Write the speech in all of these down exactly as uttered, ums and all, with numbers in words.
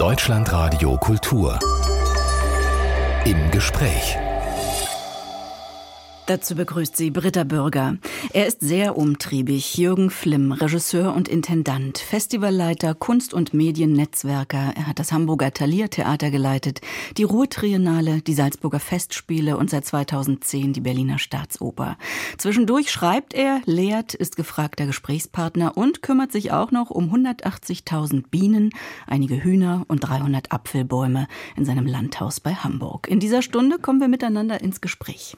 Deutschlandradio Kultur. Im Gespräch. Dazu begrüßt sie Britta Bürger. Er ist sehr umtriebig. Jürgen Flimm, Regisseur und Intendant, Festivalleiter, Kunst- und Mediennetzwerker. Er hat das Hamburger Thalia-Theater geleitet, die Ruhr-Triennale, die Salzburger Festspiele und seit zweitausendzehn die Berliner Staatsoper. Zwischendurch schreibt er, lehrt, ist gefragter Gesprächspartner und kümmert sich auch noch um hundertachtzigtausend Bienen, einige Hühner und dreihundert Apfelbäume in seinem Landhaus bei Hamburg. In dieser Stunde kommen wir miteinander ins Gespräch.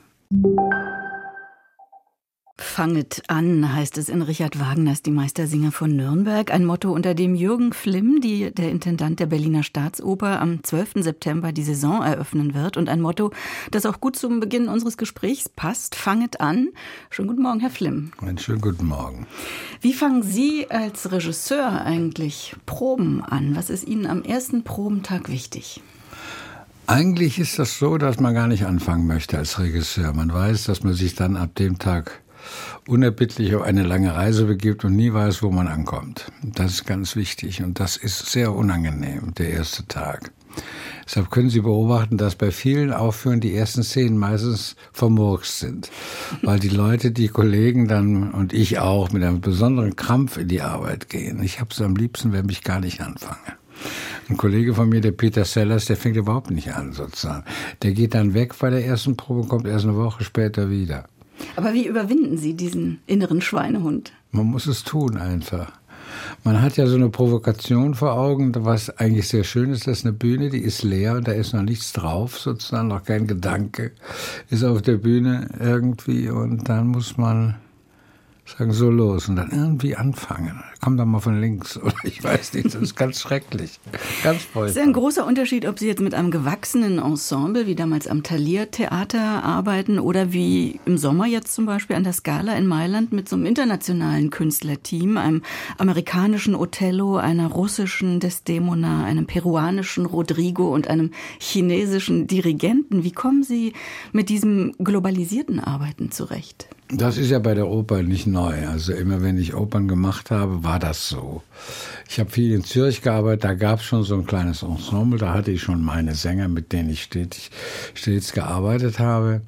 Fanget an, heißt es in Richard Wagners Die Meistersinger von Nürnberg. Ein Motto, unter dem Jürgen Flimm, die, der Intendant der Berliner Staatsoper, am zwölften September die Saison eröffnen wird. Und ein Motto, das auch gut zum Beginn unseres Gesprächs passt. Fanget an. Schönen guten Morgen, Herr Flimm. Einen schönen guten Morgen. Wie fangen Sie als Regisseur eigentlich Proben an? Was ist Ihnen am ersten Probentag wichtig? Eigentlich ist das so, dass man gar nicht anfangen möchte als Regisseur. Man weiß, dass man sich dann ab dem Tag unerbittlich auf eine lange Reise begibt und nie weiß, wo man ankommt. Das ist ganz wichtig und das ist sehr unangenehm, der erste Tag. Deshalb können Sie beobachten, dass bei vielen Aufführungen die ersten Szenen meistens vermurkst sind, weil die Leute, die Kollegen dann und ich auch mit einem besonderen Krampf in die Arbeit gehen. Ich habe es am liebsten, wenn ich gar nicht anfange. Ein Kollege von mir, der Peter Sellers, der fängt überhaupt nicht an sozusagen. Der geht dann weg bei der ersten Probe, kommt erst eine Woche später wieder. Aber wie überwinden Sie diesen inneren Schweinehund? Man muss es tun einfach. Man hat ja so eine Provokation vor Augen, was eigentlich sehr schön ist. Das ist eine Bühne, die ist leer und da ist noch nichts drauf sozusagen, noch kein Gedanke ist auf der Bühne irgendwie und dann muss man sagen, so los und dann irgendwie anfangen. Komm doch mal von links oder ich weiß nicht, das ist ganz schrecklich. Ganz furchtbar. Es ist ein großer Unterschied, ob Sie jetzt mit einem gewachsenen Ensemble, wie damals am Thalia-Theater arbeiten oder wie im Sommer jetzt zum Beispiel an der Scala in Mailand mit so einem internationalen Künstlerteam, einem amerikanischen Othello, einer russischen Desdemona, einem peruanischen Rodrigo und einem chinesischen Dirigenten. Wie kommen Sie mit diesem globalisierten Arbeiten zurecht? Das ist ja bei der Oper nicht neu. Also immer wenn ich Opern gemacht habe, war das so. Ich habe viel in Zürich gearbeitet, da gab es schon so ein kleines Ensemble, da hatte ich schon meine Sänger, mit denen ich stetig, stets gearbeitet habe.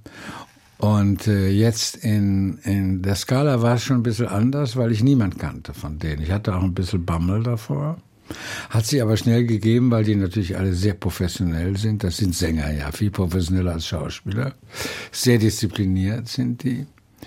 Und äh, jetzt in, in der Scala war es schon ein bisschen anders, weil ich niemand kannte von denen. Ich hatte auch ein bisschen Bammel davor. Hat sich aber schnell gegeben, weil die natürlich alle sehr professionell sind. Das sind Sänger, ja, viel professioneller als Schauspieler. Sehr diszipliniert sind die.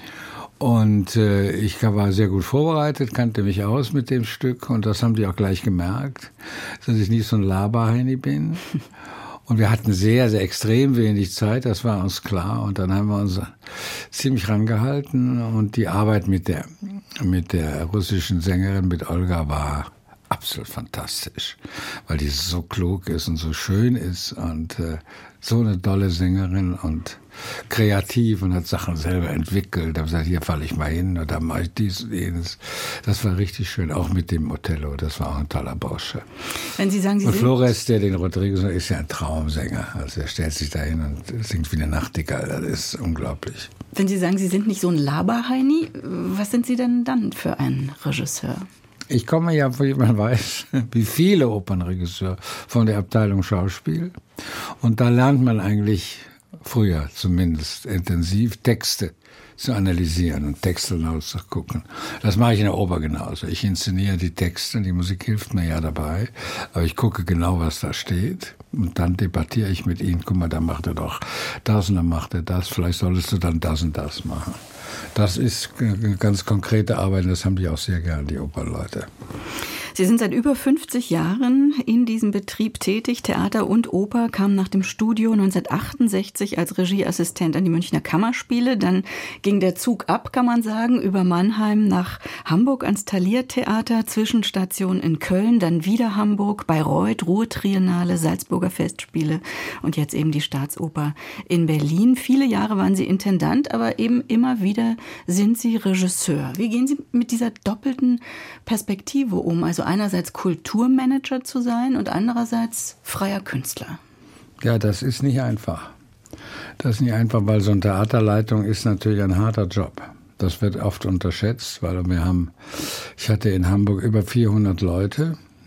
Und äh, ich war sehr gut vorbereitet, kannte mich aus mit dem Stück und das haben die auch gleich gemerkt, dass ich nicht so ein Laberheini bin. Und wir hatten sehr, sehr extrem wenig Zeit, das war uns klar. Und dann haben wir uns ziemlich rangehalten und die Arbeit mit der, mit der russischen Sängerin, mit Olga, war absolut fantastisch, weil die so klug ist und so schön ist und äh, so eine tolle Sängerin und kreativ und hat Sachen selber entwickelt. Da habe ich gesagt, hier falle ich mal hin und dann mache ich dies und jenes. Das war richtig schön, auch mit dem Othello. Das war auch ein toller Bausche. Wenn Sie sagen, Sie und sind Flores, der den Rodrigo ist ja ein Traumsänger. Also er stellt sich da hin und singt wie eine Nachtigall. Das ist unglaublich. Wenn Sie sagen, Sie sind nicht so ein Laberheini, was sind Sie denn dann für ein Regisseur? Ich komme ja, wie man weiß, wie viele Opernregisseure von der Abteilung Schauspiel. Und da lernt man eigentlich, früher zumindest, intensiv Texte zu analysieren und Texte nachzugucken. Das mache ich in der Oper genauso. Ich inszeniere die Texte, die Musik hilft mir ja dabei, aber ich gucke genau, was da steht und dann debattiere ich mit ihnen. Guck mal, da macht er doch das und dann macht er das. Vielleicht solltest du dann das und das machen. Das ist eine ganz konkrete Arbeit und das haben die auch sehr gern, die Opernleute. Sie sind seit über fünfzig Jahren in diesem Betrieb tätig. Theater und Oper, kam nach dem Studio neunzehnhundertachtundsechzig als Regieassistent an die Münchner Kammerspiele. Dann ging der Zug ab, kann man sagen, über Mannheim nach Hamburg ans Thalia-Theater, Zwischenstation in Köln, dann wieder Hamburg, Bayreuth, Ruhr-Triennale, Salzburger Festspiele und jetzt eben die Staatsoper in Berlin. Viele Jahre waren Sie Intendant, aber eben immer wieder sind Sie Regisseur. Wie gehen Sie mit dieser doppelten Perspektive um? Also einerseits Kulturmanager zu sein und andererseits freier Künstler. Ja, das ist nicht einfach. Das ist nicht einfach, weil so eine Theaterleitung ist natürlich ein harter Job. Das wird oft unterschätzt, weil wir haben, ich hatte in Hamburg über vierhundert Leute,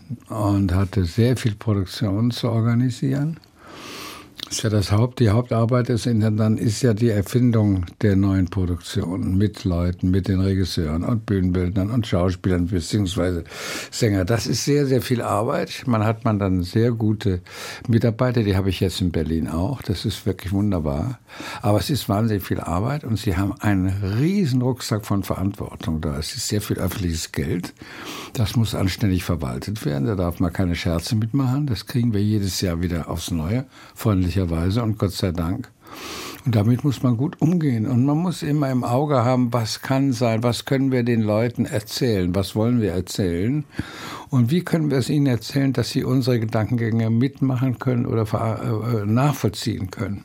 und hatte sehr viel Produktion zu organisieren. Das ist ja das Haupt, die Hauptarbeit des Intendanten ist ja die Erfindung der neuen Produktionen mit Leuten, mit den Regisseuren und Bühnenbildnern und Schauspielern beziehungsweise Sänger. Das ist sehr, sehr viel Arbeit. Man hat man dann sehr gute Mitarbeiter, die habe ich jetzt in Berlin auch. Das ist wirklich wunderbar. Aber es ist wahnsinnig viel Arbeit und sie haben einen riesen Rucksack von Verantwortung da. Es ist sehr viel öffentliches Geld. Das muss anständig verwaltet werden. Da darf man keine Scherze mitmachen. Das kriegen wir jedes Jahr wieder aufs Neue, freundlich und Gott sei Dank. Und damit muss man gut umgehen. Und man muss immer im Auge haben, was kann sein, was können wir den Leuten erzählen, was wollen wir erzählen und wie können wir es ihnen erzählen, dass sie unsere Gedankengänge mitmachen können oder äh, nachvollziehen können.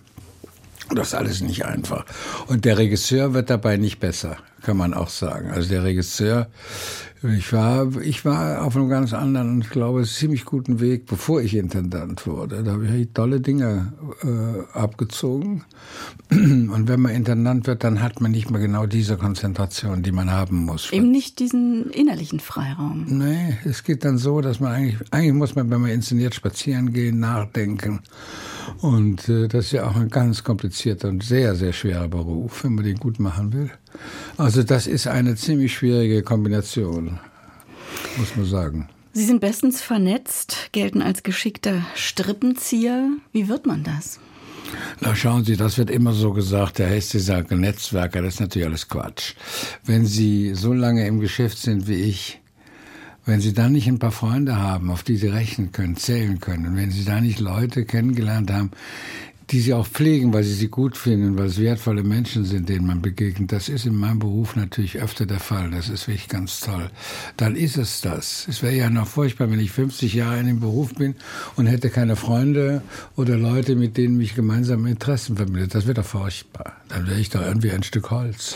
Das ist alles nicht einfach. Und der Regisseur wird dabei nicht besser, kann man auch sagen. Also der Regisseur, ich war, ich war auf einem ganz anderen und ich glaube, ziemlich guten Weg, bevor ich Intendant wurde. Da habe ich tolle Dinge äh, abgezogen. Und wenn man Intendant wird, dann hat man nicht mehr genau diese Konzentration, die man haben muss. Eben nicht diesen innerlichen Freiraum. Nee, es geht dann so, dass man eigentlich, eigentlich muss man, wenn man inszeniert, spazieren gehen, nachdenken. Und äh, das ist ja auch ein ganz komplizierter und sehr, sehr schwerer Beruf, wenn man den gut machen will. Also das ist eine ziemlich schwierige Kombination, muss man sagen. Sie sind bestens vernetzt, gelten als geschickter Strippenzieher. Wie wird man das? Na schauen Sie, das wird immer so gesagt, der heißt dieser Netzwerker, das ist natürlich alles Quatsch. Wenn Sie so lange im Geschäft sind wie ich, wenn Sie da nicht ein paar Freunde haben, auf die Sie rechnen können, zählen können, und wenn Sie da nicht Leute kennengelernt haben, die Sie auch pflegen, weil Sie sie gut finden, weil es wertvolle Menschen sind, denen man begegnet, das ist in meinem Beruf natürlich öfter der Fall, das ist wirklich ganz toll. Dann ist es das. Es wäre ja noch furchtbar, wenn ich fünfzig Jahre in dem Beruf bin und hätte keine Freunde oder Leute, mit denen mich gemeinsame Interessen verbindet. Das wäre doch furchtbar. Dann wäre ich doch irgendwie ein Stück Holz.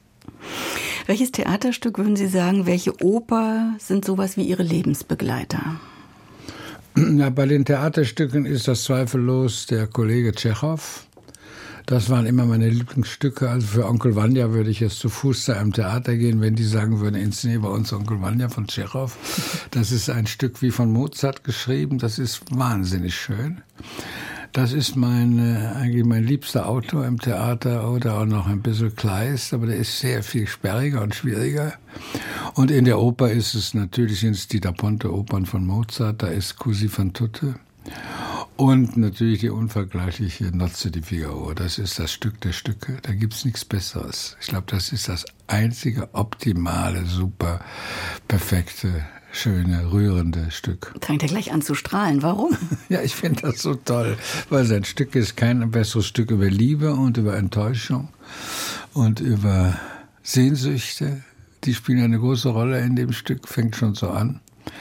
Welches Theaterstück würden Sie sagen, welche Oper sind sowas wie Ihre Lebensbegleiter? Ja, bei den Theaterstücken ist das zweifellos der Kollege Tschechow. Das waren immer meine Lieblingsstücke. Also für Onkel Vanya würde ich jetzt zu Fuß zu einem Theater gehen, wenn die sagen würden, inszeniere bei uns Onkel Vanya von Tschechow. Das ist ein Stück wie von Mozart geschrieben. Das ist wahnsinnig schön. Das ist mein, äh, eigentlich mein liebster Autor im Theater oder auch noch ein bisschen Kleist, aber der ist sehr viel sperriger und schwieriger. Und in der Oper ist es natürlich, sind es die Da Ponte Opern von Mozart, da ist Così fan tutte. Und natürlich die unvergleichliche Nozze di Figaro. Das ist das Stück der Stücke, da gibt's nichts Besseres. Ich glaube, das ist das einzige optimale, super, perfekte, schöne, rührende Stück. Fängt er gleich an zu strahlen. Warum? Ja, ich finde das so toll, weil sein Stück ist kein besseres Stück über Liebe und über Enttäuschung und über Sehnsüchte. Die spielen eine große Rolle in dem Stück, fängt schon so an.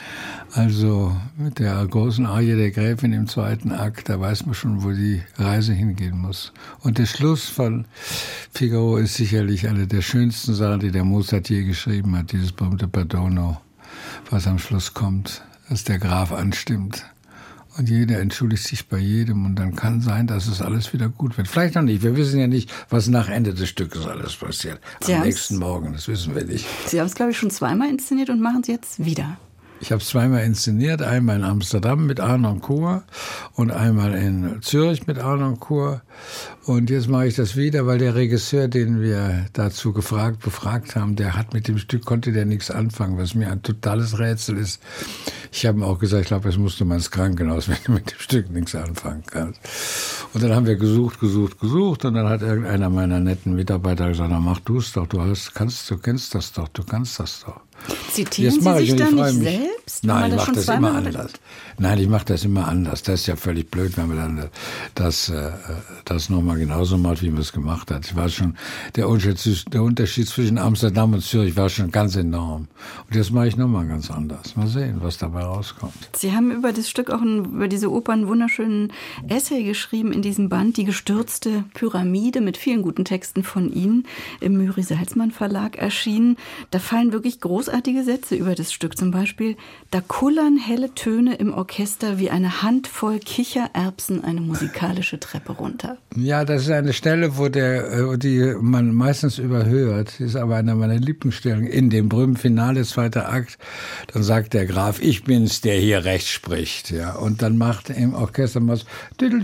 Also mit der großen Arie der Gräfin im zweiten Akt, da weiß man schon, wo die Reise hingehen muss. Und der Schluss von Figaro ist sicherlich eine der schönsten Sachen, die der Mozart je geschrieben hat, dieses berühmte Perdono, was am Schluss kommt, dass der Graf anstimmt. Und jeder entschuldigt sich bei jedem und dann kann sein, dass es alles wieder gut wird. Vielleicht noch nicht. Wir wissen ja nicht, was nach Ende des Stückes alles passiert. Sie Am nächsten Morgen, das wissen wir nicht. Sie haben es, glaube ich, schon zweimal inszeniert und machen es jetzt wieder. Ich habe es zweimal inszeniert, einmal in Amsterdam mit Arnoncourt und einmal in Zürich mit Arnoncourt. Und jetzt mache ich das wieder, weil der Regisseur, den wir dazu gefragt, befragt haben, der hat mit dem Stück, konnte der nichts anfangen, was mir ein totales Rätsel ist. Ich habe ihm auch gesagt, ich glaube, jetzt musst du mal ins Krankenhaus, wenn du mit dem Stück nichts anfangen kannst. Und dann haben wir gesucht, gesucht, gesucht und dann hat irgendeiner meiner netten Mitarbeiter gesagt, na, mach du es doch, du hast, kannst, du kennst das doch, du kannst das doch. Zitieren Sie sich da nicht selbst? Nein, ich mache das immer anders. Nein, ich mache das immer anders. Das ist ja völlig blöd, wenn man dann das, äh, das nochmal genauso macht, wie man es gemacht hat. Ich war schon, der Unterschied, der Unterschied zwischen Amsterdam und Zürich war schon ganz enorm. Und jetzt mache ich nochmal ganz anders. Mal sehen, was dabei rauskommt. Sie haben über das Stück auch, ein, über diese Oper einen wunderschönen Essay geschrieben in diesem Band, Die gestürzte Pyramide, mit vielen guten Texten von Ihnen, im Müri-Salzmann Verlag erschienen. Da fallen wirklich große großartige Sätze über das Stück. Zum Beispiel: Da kullern helle Töne im Orchester wie eine Handvoll Kichererbsen eine musikalische Treppe runter. Ja, das ist eine Stelle, wo der, die man meistens überhört. Das ist aber eine meiner Lieblingsstellen. In dem berühmten Finale, zweiter Akt, dann sagt der Graf: Ich bin's, der hier recht spricht. Ja, und dann macht im Orchester mal so,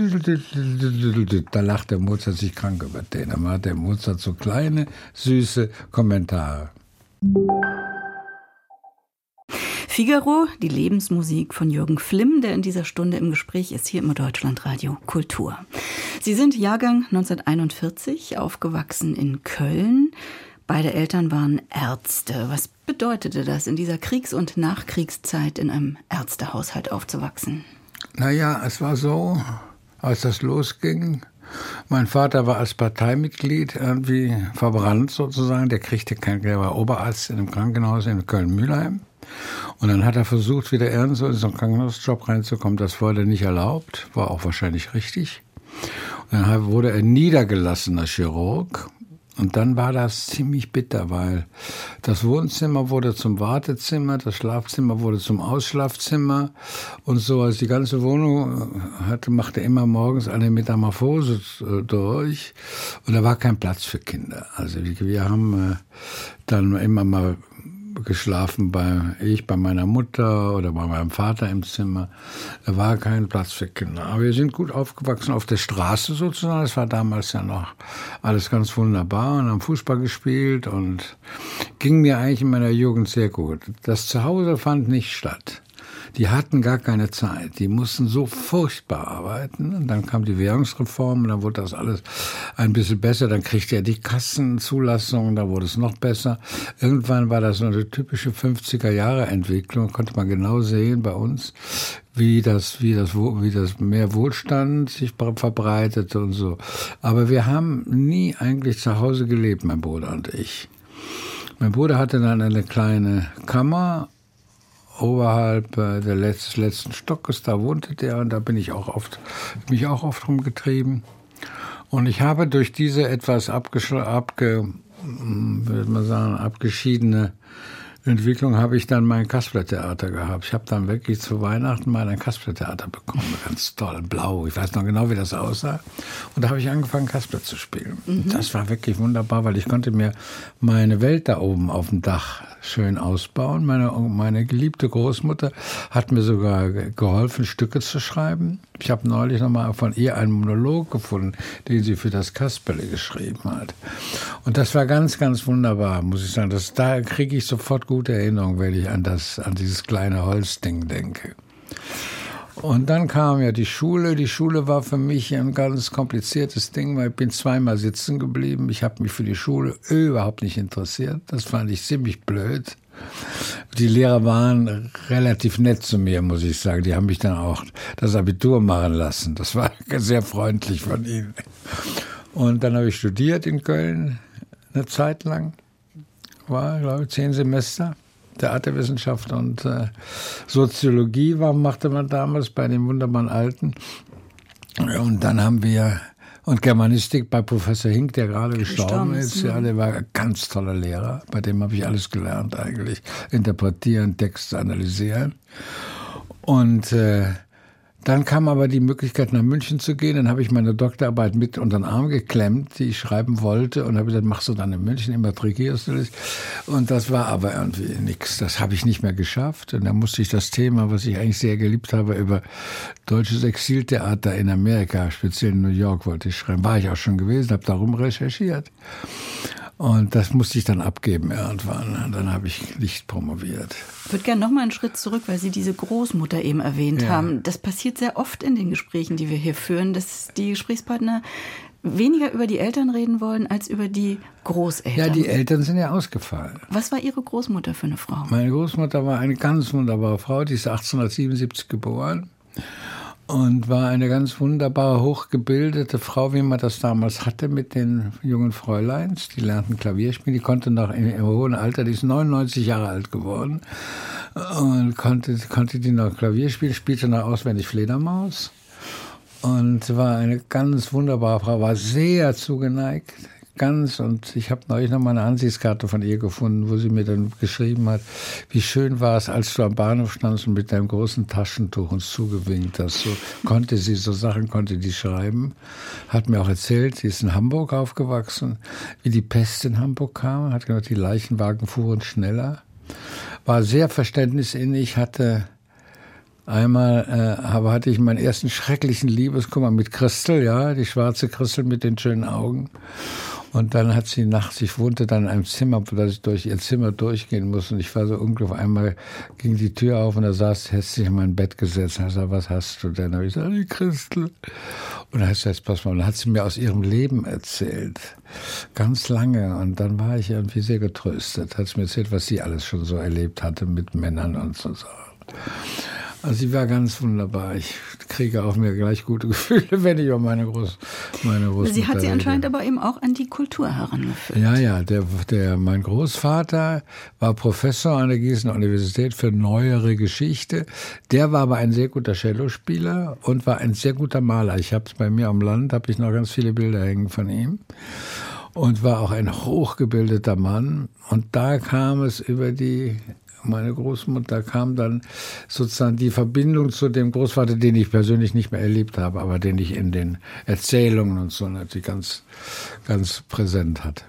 da lacht der Mozart sich krank über den. Dann macht der Mozart so kleine, süße Kommentare. Figaro, die Lebensmusik von Jürgen Flimm, der in dieser Stunde im Gespräch ist, hier im Deutschlandradio Kultur. Sie sind Jahrgang neunzehnhunderteinundvierzig, aufgewachsen in Köln. Beide Eltern waren Ärzte. Was bedeutete das, in dieser Kriegs- und Nachkriegszeit in einem Ärztehaushalt aufzuwachsen? Naja, es war so, als das losging, mein Vater war als Parteimitglied irgendwie verbrannt sozusagen. Der kriegte kein, der war Oberarzt in einem Krankenhaus in Köln-Mühlheim. Und dann hat er versucht, wieder ernst in so einen Krankenhausjob reinzukommen. Das wurde nicht erlaubt, war auch wahrscheinlich richtig. Und dann wurde er niedergelassener Chirurg. Und dann war das ziemlich bitter, weil das Wohnzimmer wurde zum Wartezimmer, das Schlafzimmer wurde zum Ausschlafzimmer und so. Also die ganze Wohnung hatte, machte immer morgens eine Metamorphose durch und da war kein Platz für Kinder. Also wir haben dann immer mal geschlafen, bei ich bei meiner Mutter oder bei meinem Vater im Zimmer. Da war kein Platz für Kinder. Aber wir sind gut aufgewachsen auf der Straße sozusagen. Das war damals ja noch alles ganz wunderbar und haben Fußball gespielt und ging mir eigentlich in meiner Jugend sehr gut. Das Zuhause fand nicht statt. Die hatten gar keine Zeit. Die mussten so furchtbar arbeiten. Und dann kam die Währungsreform und dann wurde das alles ein bisschen besser. Dann kriegte er die Kassenzulassung, da wurde es noch besser. Irgendwann war das so eine typische fünfziger-Jahre-Entwicklung. Konnte man genau sehen bei uns, wie das, wie das, wie das mehr Wohlstand sich verbreitete und so. Aber wir haben nie eigentlich zu Hause gelebt, mein Bruder und ich. Mein Bruder hatte dann eine kleine Kammer oberhalb äh, der Letz-, letzten Stockes, da wohnte der und da bin ich auch oft, mich auch oft rumgetrieben. Und ich habe durch diese etwas abgesch- abge, würde man sagen, abgeschiedene Entwicklung habe ich dann mein Kasperle-Theater gehabt. Ich habe dann wirklich zu Weihnachten mal ein Kasperle-Theater bekommen. Ganz toll, blau. Ich weiß noch genau, wie das aussah. Und da habe ich angefangen, Kasperle zu spielen. Mhm. Das war wirklich wunderbar, weil ich konnte mir meine Welt da oben auf dem Dach schön ausbauen. Meine, meine geliebte Großmutter hat mir sogar geholfen, Stücke zu schreiben. Ich habe neulich nochmal von ihr einen Monolog gefunden, den sie für das Kasperle geschrieben hat. Und das war ganz, ganz wunderbar, muss ich sagen. Das, da kriege ich sofort gute Erinnerungen, wenn ich an, das, an dieses kleine Holzding denke. Und dann kam ja die Schule. Die Schule war für mich ein ganz kompliziertes Ding, weil ich bin zweimal sitzen geblieben. Ich habe mich für die Schule überhaupt nicht interessiert. Das fand ich ziemlich blöd. Die Lehrer waren relativ nett zu mir, muss ich sagen. Die haben mich dann auch das Abitur machen lassen. Das war sehr freundlich von ihnen. Und dann habe ich studiert in Köln eine Zeit lang. War, glaube ich, zehn Semester. Theaterwissenschaft und äh, Soziologie war, machte man damals bei den wunderbaren Alten. Und dann haben wir, und Germanistik bei Professor Hink, der gerade gestorben ist. Ja, der war ein ganz toller Lehrer. Bei dem habe ich alles gelernt eigentlich. Interpretieren, Texte analysieren. Und äh, dann kam aber die Möglichkeit, nach München zu gehen. Dann habe ich meine Doktorarbeit mit unter den Arm geklemmt, die ich schreiben wollte. Und habe gesagt, machst du dann in München, immatrikierst du dich. Und das war aber irgendwie nichts. Das habe ich nicht mehr geschafft. Und dann musste ich das Thema, was ich eigentlich sehr geliebt habe, über deutsches Exiltheater in Amerika, speziell in New York, wollte ich schreiben. War ich auch schon gewesen, habe darum recherchiert. Und das musste ich dann abgeben irgendwann. Und dann habe ich nicht promoviert. Ich würde gerne noch mal einen Schritt zurück, weil Sie diese Großmutter eben erwähnt ja. haben. Das passiert sehr oft in den Gesprächen, die wir hier führen, dass die Gesprächspartner weniger über die Eltern reden wollen, als über die Großeltern. Ja, die Eltern sind ja ausgefallen. Was war Ihre Großmutter für eine Frau? Meine Großmutter war eine ganz wunderbare Frau. Die ist achtzehnhundertsiebenundsiebzig geboren. Und war eine ganz wunderbare, hochgebildete Frau, wie man das damals hatte mit den jungen Fräuleins. Die lernten Klavier spielen. Die konnte noch in ihrem hohen Alter, die ist neunundneunzig Jahre alt geworden, und konnte, konnte die noch Klavier spielen, spielte noch auswendig Fledermaus. Und war eine ganz wunderbare Frau, war sehr zugeneigt, ganz, und ich habe neulich noch mal eine Ansichtskarte von ihr gefunden, wo sie mir dann geschrieben hat, wie schön war es, als du am Bahnhof standst und mit deinem großen Taschentuch uns zugewinkt hast. So konnte sie, so Sachen konnte die schreiben. Hat mir auch erzählt, sie ist in Hamburg aufgewachsen, wie die Pest in Hamburg kam, hat gesagt, die Leichenwagen fuhren schneller. War sehr verständnisinnig, hatte einmal, äh, aber hatte ich meinen ersten schrecklichen Liebeskummer mit Christel, ja, die schwarze Christel mit den schönen Augen. Und dann hat sie nachts, ich wohnte dann in einem Zimmer, wo ich durch ihr Zimmer durchgehen musste. Und ich war so unglücklich. Auf einmal ging die Tür auf und da saß, hätte sich in mein Bett gesetzt. Und ich sagte, was hast du denn? Da habe ich gesagt, die Christel. Und dann hat sie jetzt, pass mal, und dann hat sie mir aus ihrem Leben erzählt. Ganz lange. Und dann war ich irgendwie sehr getröstet. Hat sie mir erzählt, was sie alles schon so erlebt hatte mit Männern und so. Also sie war ganz wunderbar. Ich kriege auch mir gleich gute Gefühle, wenn ich über meine, Groß, meine Großmutter Sie hat sie rede. Anscheinend aber eben auch an die Kultur herangeführt. Ja, ja. Der, der, mein Großvater war Professor an der Gießener Universität für neuere Geschichte. Der war aber ein sehr guter Cellospieler und war ein sehr guter Maler. Ich habe es bei mir am Land, habe ich noch ganz viele Bilder hängen von ihm. Und war auch ein hochgebildeter Mann. Und da kam es über die... Meine Großmutter kam dann sozusagen die Verbindung zu dem Großvater, den ich persönlich nicht mehr erlebt habe, aber den ich in den Erzählungen und so natürlich ganz, ganz präsent hatte.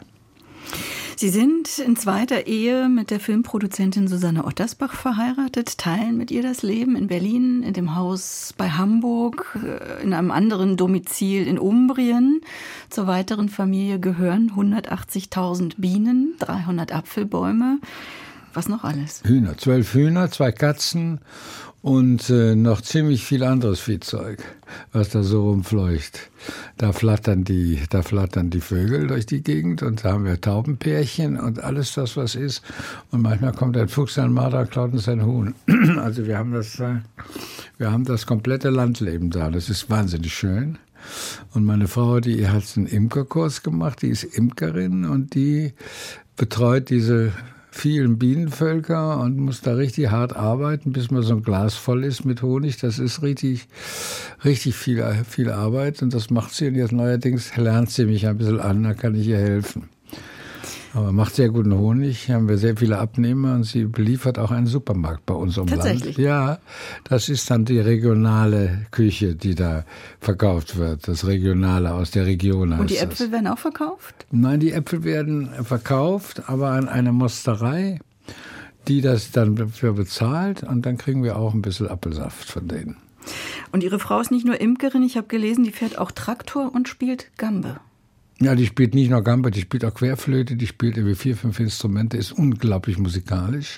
Sie sind in zweiter Ehe mit der Filmproduzentin Susanne Ottersbach verheiratet, teilen mit ihr das Leben in Berlin, in dem Haus bei Hamburg, in einem anderen Domizil in Umbrien. Zur weiteren Familie gehören hundertachtzigtausend Bienen, dreihundert Apfelbäume. Was noch alles? Hühner, zwölf Hühner, zwei Katzen und äh, noch ziemlich viel anderes Viehzeug, was da so rumfleucht. Da flattern die, da flattern die Vögel durch die Gegend und da haben wir Taubenpärchen und alles das, was ist. Und manchmal kommt ein Fuchs, ein Marder, klaut uns ein Huhn. Also wir haben das, äh, wir haben das komplette Landleben da. Das ist wahnsinnig schön. Und meine Frau, die hat einen Imkerkurs gemacht, die ist Imkerin und die betreut diese vielen Bienenvölker und muss da richtig hart arbeiten, bis man so ein Glas voll ist mit Honig. Das ist richtig, richtig viel, viel Arbeit und das macht sie. Und jetzt neuerdings lernt sie mich ein bisschen an, da kann ich ihr helfen. Aber macht sehr guten Honig, haben wir sehr viele Abnehmer und sie beliefert auch einen Supermarkt bei uns im Land. Tatsächlich? Ja, das ist dann die regionale Küche, die da verkauft wird. Das Regionale aus der Region heißt das. Und die Äpfel werden auch verkauft? Nein, die Äpfel werden verkauft, aber an eine Mosterei, die das dann dafür bezahlt und dann kriegen wir auch ein bisschen Apfelsaft von denen. Und Ihre Frau ist nicht nur Imkerin, ich habe gelesen, die fährt auch Traktor und spielt Gambe. Ja, die spielt nicht nur Gambe, die spielt auch Querflöte, die spielt irgendwie vier, fünf Instrumente, ist unglaublich musikalisch.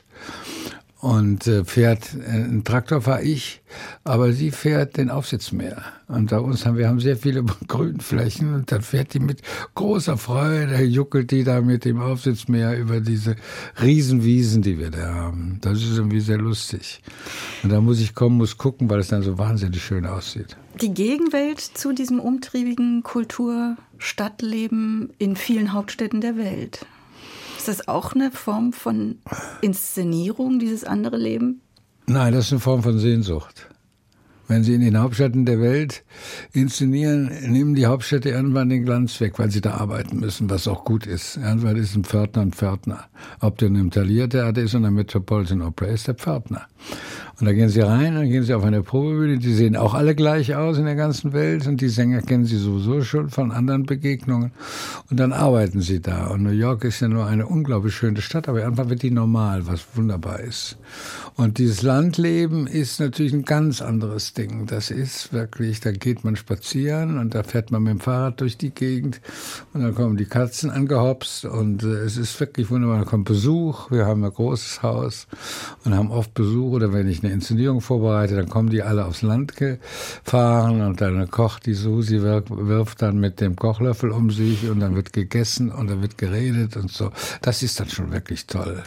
Und äh, fährt, äh, einen Traktor fahre ich, aber sie fährt den Aufsitzmäher. Und bei uns haben wir haben sehr viele Grünflächen und dann fährt die mit großer Freude, juckelt die da mit dem Aufsitzmäher über diese Riesenwiesen, die wir da haben. Das ist irgendwie sehr lustig. Und da muss ich kommen, muss gucken, weil es dann so wahnsinnig schön aussieht. Die Gegenwelt zu diesem umtriebigen Kultur-Stadtleben in vielen Hauptstädten der Welt. Ist das auch eine Form von Inszenierung, dieses andere Leben? Nein, das ist eine Form von Sehnsucht. Wenn Sie in den Hauptstädten der Welt inszenieren, nehmen die Hauptstädte irgendwann den Glanz weg, weil sie da arbeiten müssen, was auch gut ist. Irgendwann ist ein Pförtner ein Pförtner. Ob der in einem Thalia-Theater ist oder in der Metropolitan Opera, ist der Pförtner. Und da gehen Sie rein, dann gehen Sie auf eine Probebühne, die sehen auch alle gleich aus in der ganzen Welt und die Sänger kennen Sie sowieso schon von anderen Begegnungen und dann arbeiten Sie da. Und New York ist ja nur eine unglaublich schöne Stadt, aber irgendwann wird die normal, was wunderbar ist. Und dieses Landleben ist natürlich ein ganz anderes Ding. Das ist wirklich, da geht man spazieren und da fährt man mit dem Fahrrad durch die Gegend und dann kommen die Katzen angehopst und äh, es ist wirklich wunderbar. Da kommt Besuch, wir haben ein großes Haus und haben oft Besuch oder wenn ich eine Inszenierung vorbereite, dann kommen die alle aufs Land gefahren und dann kocht die Susi, wirft dann mit dem Kochlöffel um sich und dann wird gegessen und dann wird geredet und so. Das ist dann schon wirklich toll.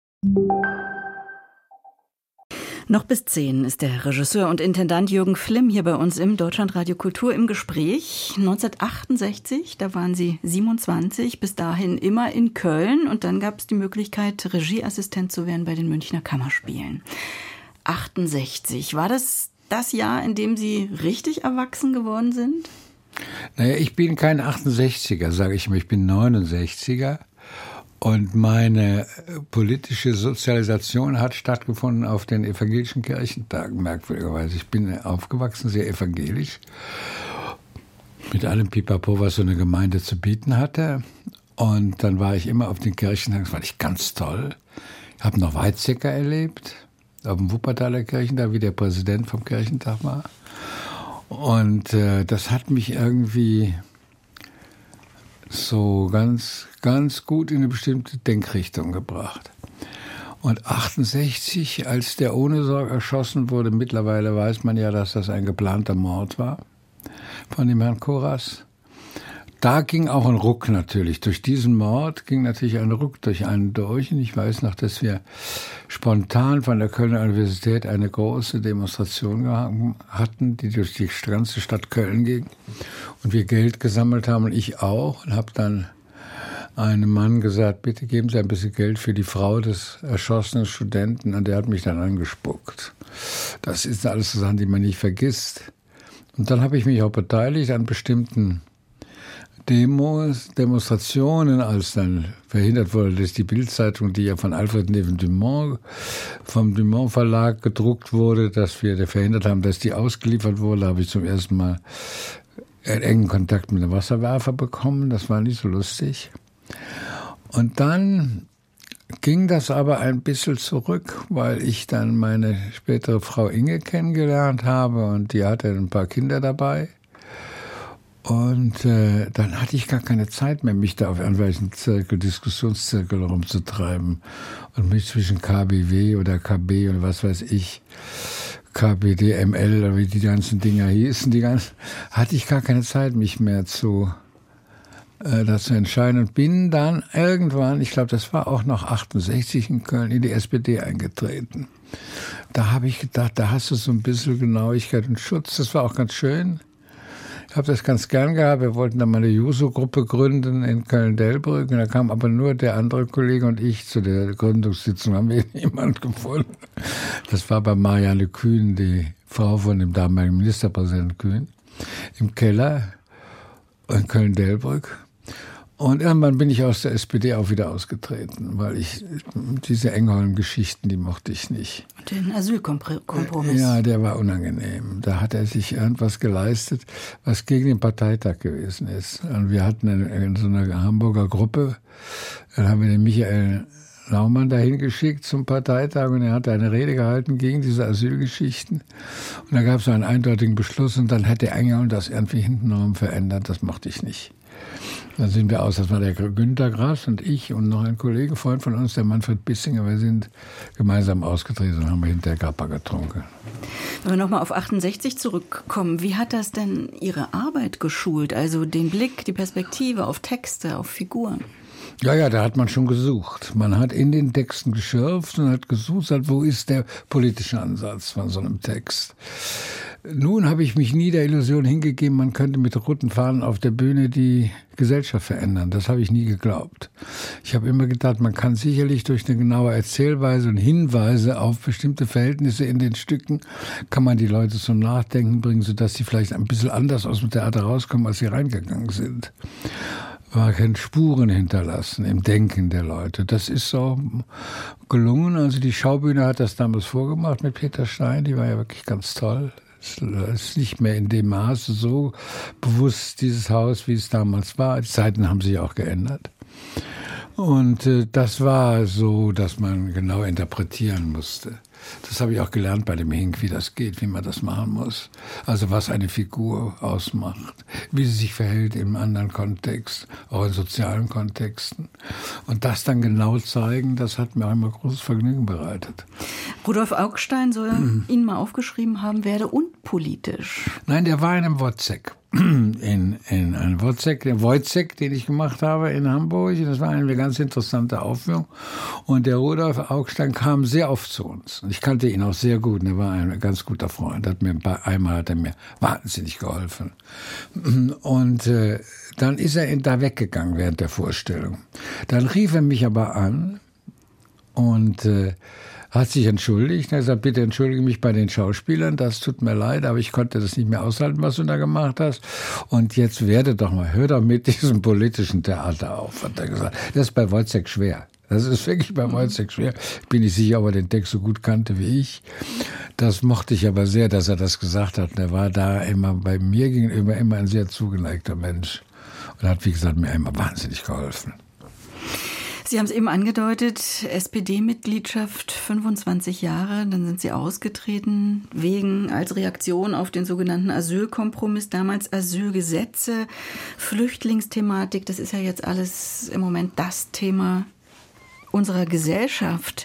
Noch bis zehn ist der Regisseur und Intendant Jürgen Flimm hier bei uns im Deutschlandradio Kultur im Gespräch. neunzehnhundertachtundsechzig, da waren Sie siebenundzwanzig, bis dahin immer in Köln und dann gab es die Möglichkeit, Regieassistent zu werden bei den Münchner Kammerspielen. achtundsechzig, war das das Jahr, in dem Sie richtig erwachsen geworden sind? Naja, ich bin kein achtundsechziger, sage ich mal, ich bin neunundsechziger. Und meine politische Sozialisation hat stattgefunden auf den evangelischen Kirchentagen, merkwürdigerweise. Ich bin aufgewachsen, sehr evangelisch, mit allem Pipapo, was so eine Gemeinde zu bieten hatte. Und dann war ich immer auf den Kirchentagen, das fand ich ganz toll. Ich habe noch Weizsäcker erlebt, auf dem Wuppertaler Kirchentag, wie der Präsident vom Kirchentag war. Und äh, das hat mich irgendwie so ganz, ganz gut in eine bestimmte Denkrichtung gebracht. Und achtundsechzig, als der Ohnesorg erschossen wurde, mittlerweile weiß man ja, dass das ein geplanter Mord war von dem Herrn Koras. Da ging auch ein Ruck natürlich. Durch diesen Mord ging natürlich ein Ruck durch einen durch. Und ich weiß noch, dass wir spontan von der Kölner Universität eine große Demonstration hatten, die durch die ganze Stadt Köln ging. Und wir Geld gesammelt haben und ich auch. Und habe dann einem Mann gesagt, bitte geben Sie ein bisschen Geld für die Frau des erschossenen Studenten. Und der hat mich dann angespuckt. Das ist alles so Sachen, die man nicht vergisst. Und dann habe ich mich auch beteiligt an bestimmten Demos, Demonstrationen, als dann verhindert wurde, dass die Bild-Zeitung, die ja von Alfred Neven-Dumont, vom Dumont Verlag gedruckt wurde, dass wir verhindert haben, dass die ausgeliefert wurde, habe ich zum ersten Mal einen engen Kontakt mit einem Wasserwerfer bekommen. Das war nicht so lustig. Und dann ging das aber ein bisschen zurück, weil ich dann meine spätere Frau Inge kennengelernt habe und die hatte ein paar Kinder dabei. Und äh, dann hatte ich gar keine Zeit mehr, mich da auf irgendwelchen Zirkel, Diskussionszirkel rumzutreiben und mich zwischen K B W oder K B und was weiß ich, K B D M L oder wie die ganzen Dinger hießen, die ganzen, hatte ich gar keine Zeit, mich mehr zu äh, dazu entscheiden und bin dann irgendwann, ich glaube, das war auch noch achtundsechzig in Köln, in die S P D eingetreten. Da habe ich gedacht, da hast du so ein bisschen Genauigkeit und Schutz, das war auch ganz schön. Ich habe das ganz gern gehabt. Wir wollten dann mal eine Juso-Gruppe gründen in Köln-Delbrück. Und da kam aber nur der andere Kollege und ich zu der Gründungssitzung. Haben wir niemand gefunden. Das war bei Marianne Kühn, die Frau von dem damaligen Ministerpräsidenten Kühn, im Keller in Köln-Delbrück. Und irgendwann bin ich aus der S P D auch wieder ausgetreten, weil ich diese Engholm-Geschichten, die mochte ich nicht. Den Asylkompromiss. Ja, der war unangenehm. Da hat er sich irgendwas geleistet, was gegen den Parteitag gewesen ist. Und wir hatten eine, so eine Hamburger Gruppe, dann haben wir den Michael Naumann dahin geschickt zum Parteitag und er hat eine Rede gehalten gegen diese Asylgeschichten. Und da gab es einen eindeutigen Beschluss und dann hat der Engholm das irgendwie hintenrum verändert. Das mochte ich nicht. Dann sind wir aus, das war der Günter Grass und ich und noch ein Kollege, Freund von uns, der Manfred Bissinger. Wir sind gemeinsam ausgetreten und haben hinterher Grappa getrunken. Wenn wir nochmal auf achtundsechzig zurückkommen, wie hat das denn Ihre Arbeit geschult? Also den Blick, die Perspektive auf Texte, auf Figuren? Ja, ja, da hat man schon gesucht. Man hat in den Texten geschürft und hat gesucht, wo ist der politische Ansatz von so einem Text. Nun habe ich mich nie der Illusion hingegeben, man könnte mit roten Fahnen auf der Bühne die Gesellschaft verändern. Das habe ich nie geglaubt. Ich habe immer gedacht, man kann sicherlich durch eine genaue Erzählweise und Hinweise auf bestimmte Verhältnisse in den Stücken, kann man die Leute zum Nachdenken bringen, sodass sie vielleicht ein bisschen anders aus dem Theater rauskommen, als sie reingegangen sind. Man kann Spuren hinterlassen im Denken der Leute. Das ist so gelungen. Also die Schaubühne hat das damals vorgemacht mit Peter Stein. Die war ja wirklich ganz toll. Es ist nicht mehr in dem Maße so bewusst, dieses Haus, wie es damals war. Die Zeiten haben sich auch geändert. Und äh, das war so, dass man genau interpretieren musste. Das habe ich auch gelernt bei dem Hink, wie das geht, wie man das machen muss. Also was eine Figur ausmacht, wie sie sich verhält im anderen Kontext, auch in sozialen Kontexten. Und das dann genau zeigen, das hat mir auch immer großes Vergnügen bereitet. Rudolf Augstein soll mhm. Ihnen mal aufgeschrieben haben, werde unpolitisch. Nein, der war in einem Wozzeck. In, in einem Wozzeck, der Wojzeck, den ich gemacht habe in Hamburg. Das war eine ganz interessante Aufführung. Und der Rudolf Augstein kam sehr oft zu uns. Ich kannte ihn auch sehr gut. Er war ein ganz guter Freund. Hat mir einmal hat er mir wahnsinnig geholfen. Und äh, dann ist er da weggegangen während der Vorstellung. Dann rief er mich aber an und äh, hat sich entschuldigt. Er hat gesagt, bitte entschuldige mich bei den Schauspielern, das tut mir leid, aber ich konnte das nicht mehr aushalten, was du da gemacht hast. Und jetzt werde doch mal, hör doch mit diesem politischen Theater auf, hat er gesagt. Das ist bei Wojciech schwer. Das ist wirklich bei Wojciech schwer. Ich bin nicht sicher, ob er den Text so gut kannte wie ich. Das mochte ich aber sehr, dass er das gesagt hat. Er war da immer bei mir gegenüber immer ein sehr zugeneigter Mensch. Und hat, wie gesagt, mir immer wahnsinnig geholfen. Sie haben es eben angedeutet, S P D-Mitgliedschaft fünfundzwanzig Jahre, dann sind Sie ausgetreten wegen, als Reaktion auf den sogenannten Asylkompromiss, damals Asylgesetze, Flüchtlingsthematik, das ist ja jetzt alles im Moment das Thema unserer Gesellschaft.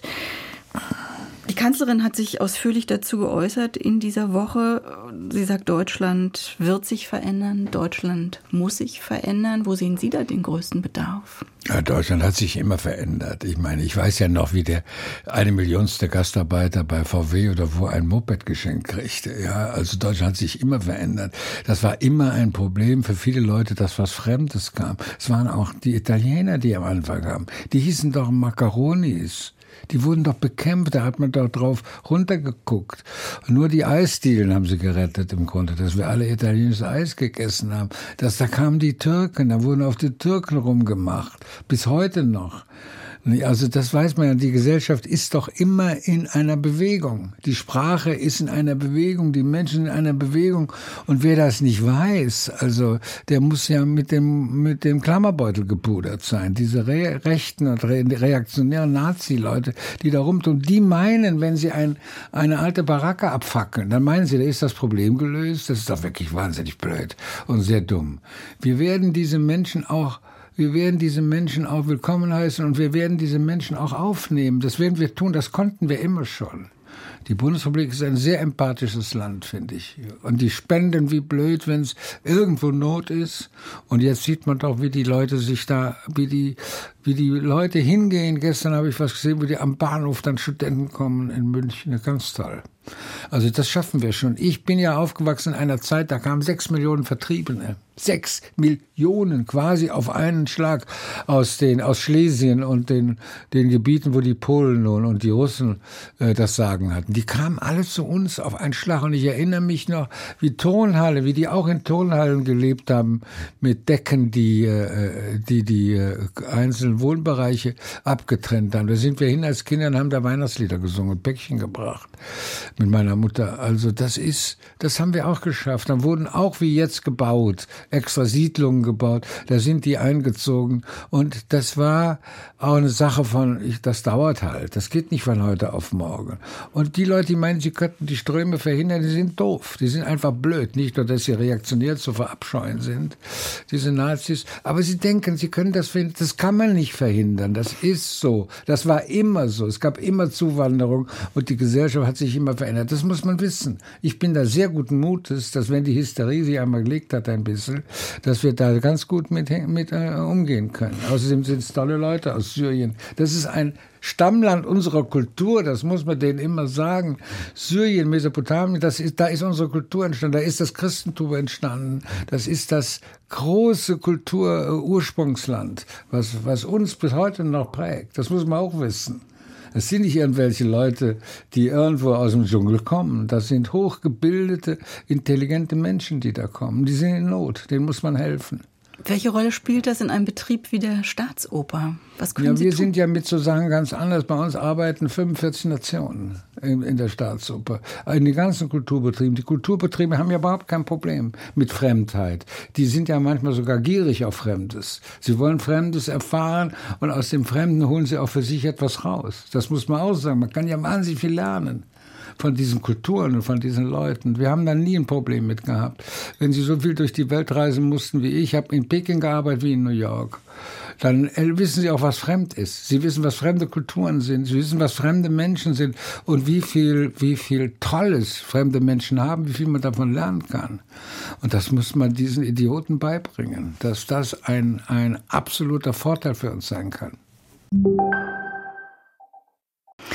Die Kanzlerin hat sich ausführlich dazu geäußert in dieser Woche. Sie sagt, Deutschland wird sich verändern, Deutschland muss sich verändern. Wo sehen Sie da den größten Bedarf? Ja, Deutschland hat sich immer verändert. Ich meine, ich weiß ja noch, wie der eine Millionste Gastarbeiter bei V W oder wo ein Moped geschenkt kriegte. Ja, also Deutschland hat sich immer verändert. Das war immer ein Problem für viele Leute, dass was Fremdes kam. Es waren auch die Italiener, die am Anfang kamen. Die hießen doch Macaronis. Die wurden doch bekämpft, da hat man doch drauf runtergeguckt. Und nur die Eisdielen haben sie gerettet im Grunde, dass wir alle italienisches Eis gegessen haben. Dass da kamen die Türken, da wurden auf die Türken rumgemacht. Bis heute noch. Also das weiß man ja, die Gesellschaft ist doch immer in einer Bewegung. Die Sprache ist in einer Bewegung, die Menschen in einer Bewegung. Und wer das nicht weiß, also der muss ja mit dem mit dem Klammerbeutel gepudert sein. Diese re rechten und re reaktionären Nazi-Leute, die da rumtun, die meinen, wenn sie ein, eine alte Baracke abfackeln, dann meinen sie, da ist das Problem gelöst. Das ist doch wirklich wahnsinnig blöd und sehr dumm. Wir werden diese Menschen auch Wir werden diese Menschen auch willkommen heißen und wir werden diese Menschen auch aufnehmen. Das werden wir tun, das konnten wir immer schon. Die Bundesrepublik ist ein sehr empathisches Land, finde ich. Und die spenden wie blöd, wenn es irgendwo Not ist. Und jetzt sieht man doch, wie die Leute sich da, wie die, wie die Leute hingehen. Gestern habe ich was gesehen, wie die am Bahnhof dann Studenten kommen in München. Ganz toll. Also das schaffen wir schon. Ich bin ja aufgewachsen in einer Zeit, da kamen sechs Millionen Vertriebene. Sechs Millionen quasi auf einen Schlag aus den aus Schlesien und den den Gebieten, wo die Polen nun und die Russen äh, das Sagen hatten. Die kamen alle zu uns auf einen Schlag. Und ich erinnere mich noch, wie Turnhalle, wie die auch in Turnhallen gelebt haben, mit Decken, die äh, die die äh, einzelnen Wohnbereiche abgetrennt haben. Da sind wir hin als Kinder und haben da Weihnachtslieder gesungen und Päckchen gebracht mit meiner Mutter. Also das ist, das haben wir auch geschafft. Dann wurden auch wie jetzt gebaut, extra Siedlungen gebaut, da sind die eingezogen und das war auch eine Sache von, ich, das dauert halt, das geht nicht von heute auf morgen. Und die Leute, die meinen, sie könnten die Ströme verhindern, die sind doof, die sind einfach blöd. Nicht nur, dass sie reaktionär zu verabscheuen sind, diese Nazis, aber sie denken, sie können das verhindern, das kann man nicht verhindern, das ist so, das war immer so, es gab immer Zuwanderung und die Gesellschaft hat sich immer verändert, das muss man wissen. Ich bin da sehr guten Mutes, dass wenn die Hysterie sich einmal gelegt hat ein bisschen, dass wir da ganz gut mit, mit äh, umgehen können. Außerdem sind es tolle Leute aus Syrien. Das ist ein Stammland unserer Kultur, das muss man denen immer sagen. Syrien, Mesopotamien, das ist, da ist unsere Kultur entstanden, da ist das Christentum entstanden, das ist das große Kultur-Ursprungsland, was, was uns bis heute noch prägt. Das muss man auch wissen. Es sind nicht irgendwelche Leute, die irgendwo aus dem Dschungel kommen. Das sind hochgebildete, intelligente Menschen, die da kommen. Die sind in Not, denen muss man helfen. Welche Rolle spielt das in einem Betrieb wie der Staatsoper? Was können ja, Sie wir tun? sind ja mit so Sachen ganz anders. Bei uns arbeiten fünfundvierzig Nationen in, in der Staatsoper. In den ganzen Kulturbetrieben. Die Kulturbetriebe haben ja überhaupt kein Problem mit Fremdheit. Die sind ja manchmal sogar gierig auf Fremdes. Sie wollen Fremdes erfahren und aus dem Fremden holen sie auch für sich etwas raus. Das muss man auch sagen. Man kann ja wahnsinnig viel lernen von diesen Kulturen und von diesen Leuten. Wir haben da nie ein Problem mit gehabt. Wenn Sie so viel durch die Welt reisen mussten wie ich, ich habe in Peking gearbeitet wie in New York, dann wissen Sie auch, was fremd ist. Sie wissen, was fremde Kulturen sind. Sie wissen, was fremde Menschen sind und wie viel, wie viel Tolles fremde Menschen haben, wie viel man davon lernen kann. Und das muss man diesen Idioten beibringen, dass das ein, ein absoluter Vorteil für uns sein kann.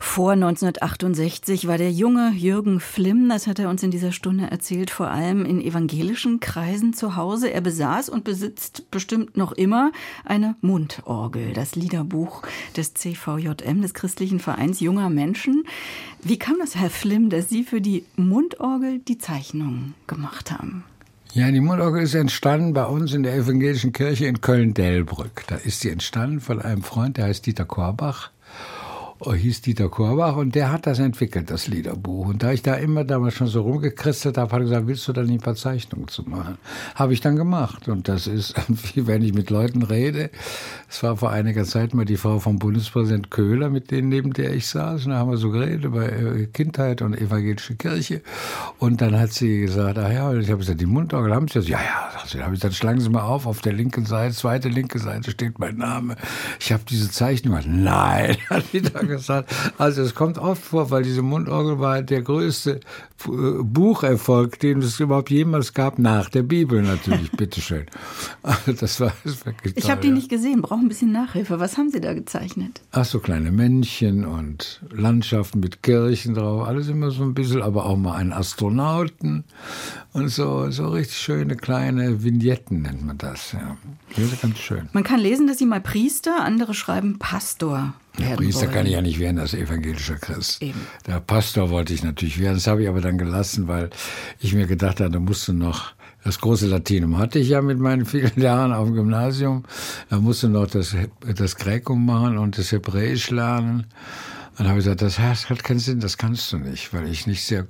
Vor neunzehnhundertachtundsechzig war der junge Jürgen Flimm, das hat er uns in dieser Stunde erzählt, vor allem in evangelischen Kreisen zu Hause. Er besaß und besitzt bestimmt noch immer eine Mundorgel, das Liederbuch des C V J M, des Christlichen Vereins Junger Menschen. Wie kam das, Herr Flimm, dass Sie für die Mundorgel die Zeichnungen gemacht haben? Ja, die Mundorgel ist entstanden bei uns in der evangelischen Kirche in Köln-Delbrück. Da ist sie entstanden von einem Freund, der heißt Dieter Korbach. hieß Dieter Korbach und der hat das entwickelt, das Liederbuch. Und da ich da immer damals schon so rumgekristelt habe, hat er gesagt, willst du da nicht ein paar Zeichnungen zu machen? Habe ich dann gemacht. Und das ist, wie wenn ich mit Leuten rede. Es war vor einiger Zeit mal die Frau vom Bundespräsident Köhler, mit denen neben der ich saß. Und da haben wir so geredet über Kindheit und evangelische Kirche. Und dann hat sie gesagt, ach ja, und ich habe gesagt, die Mundorgel haben sie das? Ja, ja. Da habe ich gesagt, schlagen Sie mal auf, auf der linken Seite, zweite linke Seite steht mein Name. Ich habe diese Zeichnung. Nein, hat Dieter gesagt. Also es kommt oft vor, weil diese Mundorgel war der größte Bucherfolg, den es überhaupt jemals gab, nach der Bibel natürlich, bitteschön. Also das war, das war wirklich toll. Ich habe die nicht gesehen, brauche ein bisschen Nachhilfe. Was haben Sie da gezeichnet? Ach so, kleine Männchen und Landschaften mit Kirchen drauf, alles immer so ein bisschen, aber auch mal einen Astronauten und so, so richtig schöne kleine Vignetten nennt man das. Ja. Das ist ganz schön. Man kann lesen, dass Sie mal Priester, andere schreiben Pastor. Der Priester wollen. Kann ich ja nicht werden als evangelischer Christ. Eben. Der Pastor wollte ich natürlich werden. Das habe ich aber dann gelassen, weil ich mir gedacht habe, da musst du noch, das große Latinum hatte ich ja mit meinen vielen Jahren auf dem Gymnasium. Da musst du noch das, das Gräkum machen und das Hebräisch lernen. Dann habe ich gesagt, das hat keinen Sinn, das kannst du nicht, weil ich nicht sehr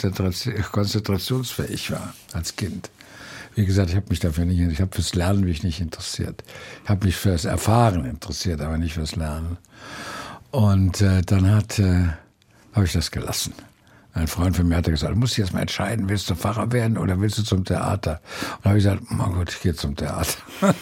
konzentrationsfähig war als Kind. Wie gesagt, ich habe mich dafür nicht, ich habe fürs Lernen mich nicht interessiert. Ich habe mich fürs Erfahren interessiert, aber nicht fürs Lernen. Und äh, dann hat, äh, habe ich das gelassen. Ein Freund von mir hat gesagt, du musst dich erst mal entscheiden, willst du Pfarrer werden oder willst du zum Theater? Und da habe ich gesagt, oh gut, ich gehe zum Theater.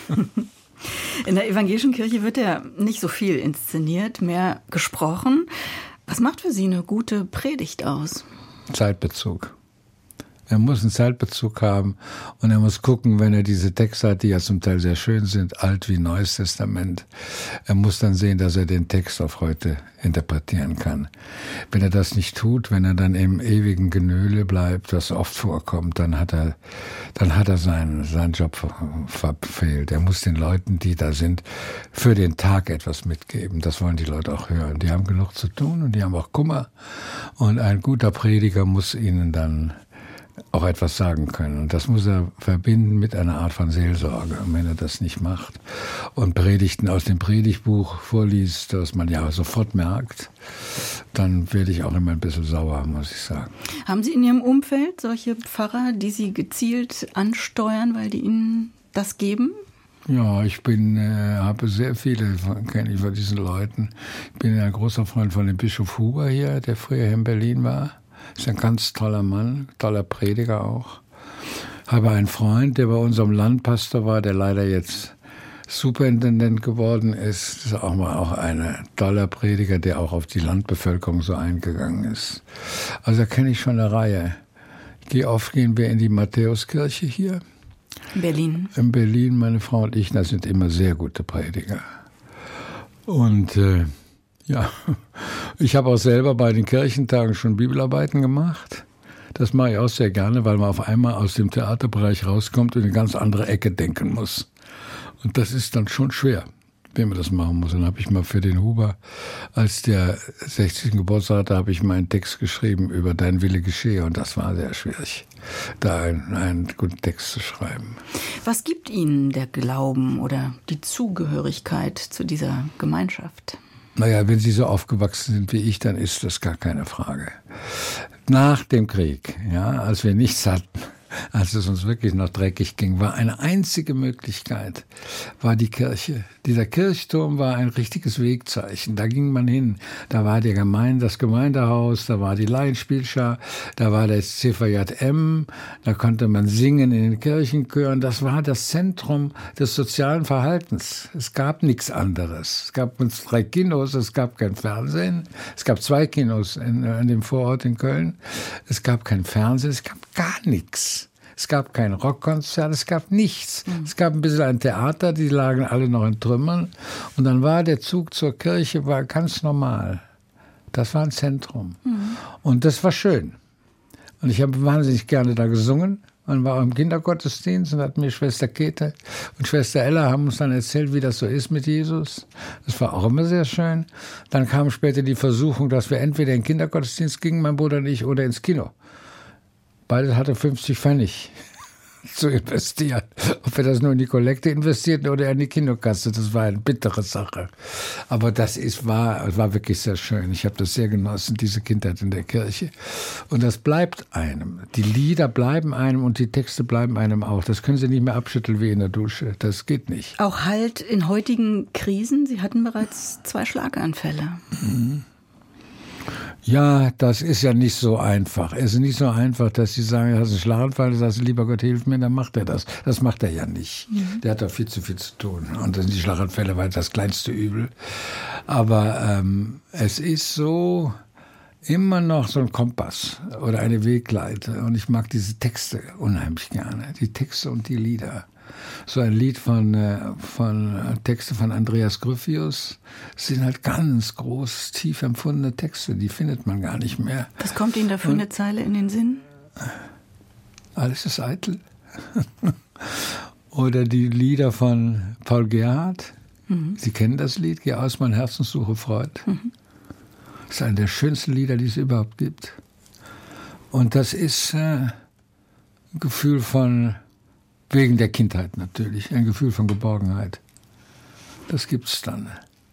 In der evangelischen Kirche wird ja nicht so viel inszeniert, mehr gesprochen. Was macht für Sie eine gute Predigt aus? Zeitbezug. Er muss einen Zeitbezug haben und er muss gucken, wenn er diese Texte hat, die ja zum Teil sehr schön sind, Alt- wie Neues Testament. Er muss dann sehen, dass er den Text auf heute interpretieren kann. Wenn er das nicht tut, wenn er dann im ewigen Genöle bleibt, was oft vorkommt, dann hat er, dann hat er seinen, seinen Job verfehlt. Er muss den Leuten, die da sind, für den Tag etwas mitgeben. Das wollen die Leute auch hören. Die haben genug zu tun und die haben auch Kummer. Und ein guter Prediger muss ihnen dann auch etwas sagen können. Und das muss er verbinden mit einer Art von Seelsorge. Und wenn er das nicht macht und Predigten aus dem Predigtbuch vorliest, das man ja sofort merkt, dann werde ich auch immer ein bisschen sauer, muss ich sagen. Haben Sie in Ihrem Umfeld solche Pfarrer, die Sie gezielt ansteuern, weil die Ihnen das geben? Ja, ich bin, äh, habe sehr viele, kenne ich von diesen Leuten. Ich bin ein großer Freund von dem Bischof Huber hier, der früher hier in Berlin war. Ist ein ganz toller Mann, toller Prediger auch. Habe einen Freund, der bei unserem Landpastor war, der leider jetzt Superintendent geworden ist. Das ist auch mal auch ein toller Prediger, der auch auf die Landbevölkerung so eingegangen ist. Also da kenne ich schon eine Reihe. Ich gehe oft, gehen wir in die Matthäuskirche hier. In Berlin. In Berlin, meine Frau und ich, das sind immer sehr gute Prediger. Und äh, ja, ich habe auch selber bei den Kirchentagen schon Bibelarbeiten gemacht. Das mache ich auch sehr gerne, weil man auf einmal aus dem Theaterbereich rauskommt und in eine ganz andere Ecke denken muss. Und das ist dann schon schwer, wenn man das machen muss. Dann habe ich mal für den Huber, als der sechzigsten Geburtstag hatte, habe ich meinen Text geschrieben über Dein Wille geschehe. Und das war sehr schwierig, da einen, einen guten Text zu schreiben. Was gibt Ihnen der Glauben oder die Zugehörigkeit zu dieser Gemeinschaft? Naja, wenn Sie so aufgewachsen sind wie ich, dann ist das gar keine Frage. Nach dem Krieg, ja, als wir nichts hatten, als es uns wirklich noch dreckig ging, war eine einzige Möglichkeit, war die Kirche. Dieser Kirchturm war ein richtiges Wegzeichen. Da ging man hin. Da war der Gemeinde, das Gemeindehaus, da war die Laienspielschar, da war das C V J M, da konnte man singen in den Kirchenchören. Das war das Zentrum des sozialen Verhaltens. Es gab nichts anderes. Es gab uns drei Kinos, es gab kein Fernsehen. Es gab zwei Kinos in, in dem Vorort in Köln. Es gab kein Fernsehen, es gab gar nichts. Es gab kein Rockkonzert, es gab nichts. Mhm. Es gab ein bisschen ein Theater, die lagen alle noch in Trümmern. Und dann war der Zug zur Kirche war ganz normal. Das war ein Zentrum. Mhm. Und das war schön. Und ich habe wahnsinnig gerne da gesungen. Man war auch im Kindergottesdienst und hat mir Schwester Käthe und Schwester Ella haben uns dann erzählt, wie das so ist mit Jesus. Das war auch immer sehr schön. Dann kam später die Versuchung, dass wir entweder in den Kindergottesdienst gingen, mein Bruder und ich, oder ins Kino. Beides hatte fünfzig Pfennig zu investieren. Ob wir das nur in die Kollekte investierten oder in die Kinokasse, das war eine bittere Sache. Aber das ist, war, war wirklich sehr schön. Ich habe das sehr genossen, diese Kindheit in der Kirche. Und das bleibt einem. Die Lieder bleiben einem und die Texte bleiben einem auch. Das können Sie nicht mehr abschütteln wie in der Dusche. Das geht nicht. Auch Halt in heutigen Krisen. Sie hatten bereits zwei Schlaganfälle. Mhm. Ja, das ist ja nicht so einfach. Es ist nicht so einfach, dass Sie sagen, du hast einen Schlaganfall, du sagst, lieber Gott, hilf mir, dann macht er das. Das macht er ja nicht. Mhm. Der hat doch viel zu viel zu tun. Und die Schlaganfälle waren das kleinste Übel. Aber ähm, es ist so immer noch so ein Kompass oder eine Wegleiter. Und ich mag diese Texte unheimlich gerne. Die Texte und die Lieder. So ein Lied von, von Texte von Andreas Gryphius sind halt ganz groß, tief empfundene Texte, die findet man gar nicht mehr. Was kommt Ihnen da für eine Zeile in den Sinn? Alles ist eitel. Oder die Lieder von Paul Gerhardt. Mhm. Sie kennen das Lied, Geh aus, mein Herzenssuche Freud. Mhm. Das ist eine der schönsten Lieder, die es überhaupt gibt. Und das ist äh, ein Gefühl von Wegen der Kindheit natürlich, ein Gefühl von Geborgenheit. Das gibt's dann.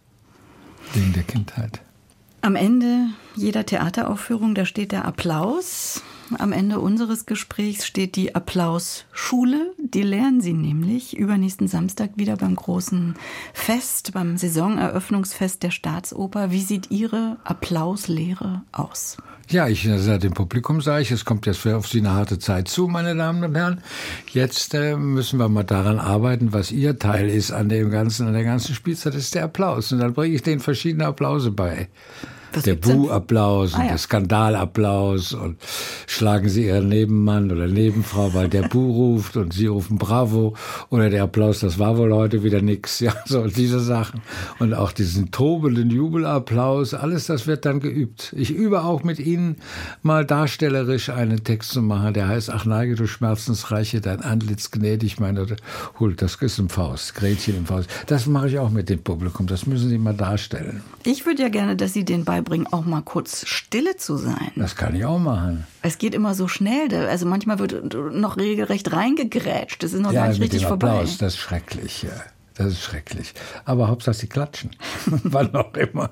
Wegen der Kindheit. Am Ende jeder Theateraufführung, da steht der Applaus. Am Ende unseres Gesprächs steht die Applausschule. Die lernen Sie nämlich übernächsten Samstag wieder beim großen Fest, beim Saisoneröffnungsfest der Staatsoper. Wie sieht Ihre Applauslehre aus? Ja, ich also dem Publikum sage ich, es kommt jetzt auf Sie eine harte Zeit zu, meine Damen und Herren. Jetzt äh, müssen wir mal daran arbeiten, was Ihr Teil ist an dem ganzen, an der ganzen Spielzeit, ist der Applaus. Und dann bringe ich denen verschiedene Applause bei. Was der Buh-Applaus und ah, ja. der Skandalapplaus und schlagen Sie Ihren Nebenmann oder Nebenfrau, weil der Buh ruft und Sie rufen Bravo oder der Applaus, das war wohl heute wieder nix. Ja, so diese Sachen. Und auch diesen tobenden Jubelapplaus, alles das wird dann geübt. Ich übe auch mit Ihnen mal darstellerisch einen Text zu machen, der heißt, ach neige du Schmerzensreiche, dein Antlitz gnädig, meine Huld, das ist im Faust, Gretchen im Faust. Das mache ich auch mit dem Publikum, das müssen Sie mal darstellen. Ich würde ja gerne, dass Sie den beibringen, auch mal kurz stille zu sein. Das kann ich auch machen. Es geht immer so schnell, also manchmal wird noch regelrecht reingegrätscht, das ist noch ja, gar nicht mit richtig dem Applaus, vorbei. Das ist schrecklich, ja. Das ist schrecklich. Aber Hauptsache sie klatschen, wann auch immer.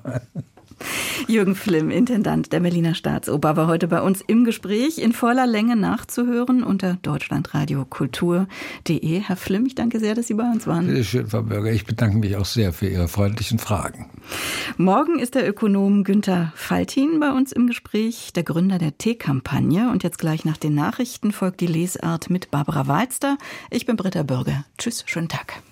Jürgen Flimm, Intendant der Berliner Staatsoper, war heute bei uns im Gespräch, in voller Länge nachzuhören unter deutschlandradiokultur punkt de. Herr Flimm, ich danke sehr, dass Sie bei uns waren. Bitte schön, Frau Bürger. Ich bedanke mich auch sehr für Ihre freundlichen Fragen. Morgen ist der Ökonom Günther Faltin bei uns im Gespräch, der Gründer der Tee-Kampagne. Und jetzt gleich nach den Nachrichten folgt die Lesart mit Barbara Walster. Ich bin Britta Bürger. Tschüss, schönen Tag.